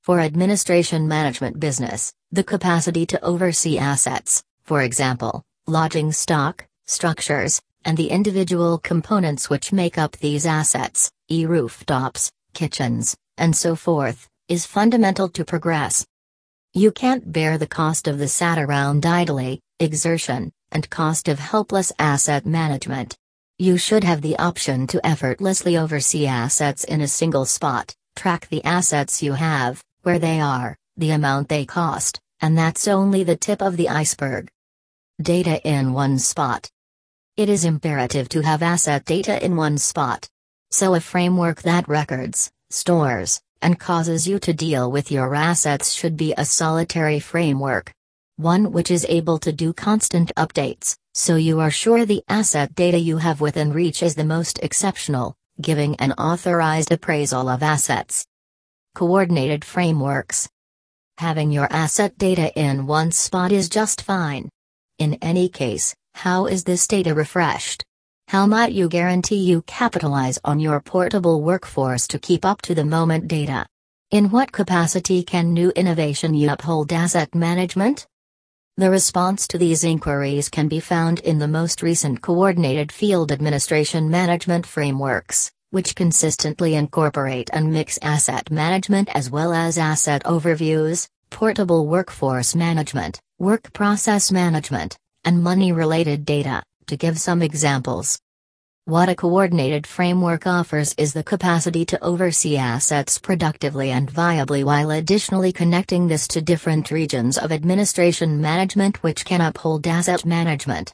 For administration management business, the capacity to oversee assets, for example, lodging stock, structures, and the individual components which make up these assets, rooftops, kitchens, and so forth, is fundamental to progress. You can't bear the cost of the sat around idly, exertion, and cost of helpless asset management. You should have the option to effortlessly oversee assets in a single spot, track the assets you have, where they are, the amount they cost, and that's only the tip of the iceberg. Data in one spot. It is imperative to have asset data in one spot. So a framework that records, stores, and causes you to deal with your assets should be a solitary framework. One which is able to do constant updates, so you are sure the asset data you have within reach is the most exceptional, giving an authorized appraisal of assets. Coordinated frameworks. Having your asset data in one spot is just fine. In any case, how is this data refreshed? How might you guarantee you capitalize on your portable workforce to keep up to the moment data? In what capacity can new innovation uphold asset management? The response to these inquiries can be found in the most recent Coordinated Field Administration Management Frameworks, which consistently incorporate and mix asset management as well as asset overviews, portable workforce management, work process management, and money-related data, to give some examples. What a coordinated framework offers is the capacity to oversee assets productively and viably while additionally connecting this to different regions of administration management which can uphold asset management.